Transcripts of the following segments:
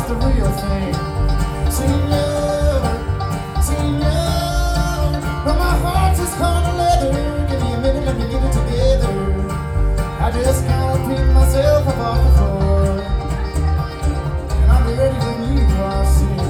the real thing. Senior, but my heart's just hard to leather. Give me a minute, let me get it together. I just gotta pick myself up off the floor, and I'll be ready when you are, senior.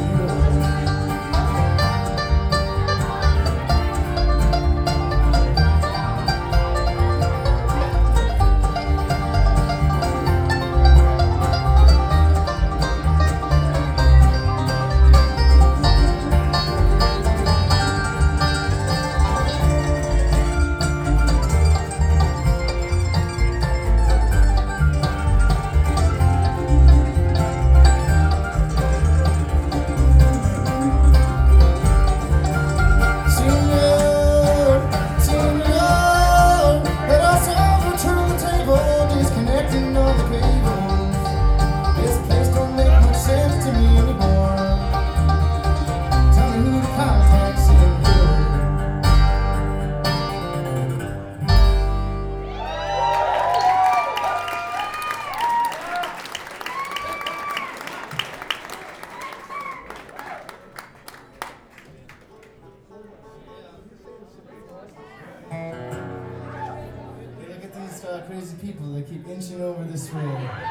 Crazy people that keep inching over this way.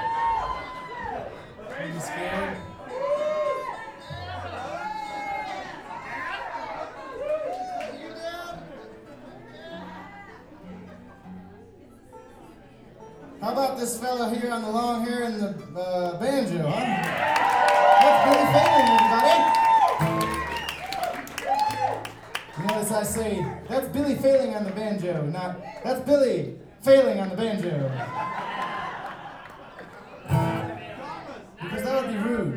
Are you scared? How about this fella here on the long hair and the banjo, huh? That's Billy Failing, everybody. You notice I say, that's Billy Failing on the banjo, not, that's Billy Failing on the banjo. Because that would be rude.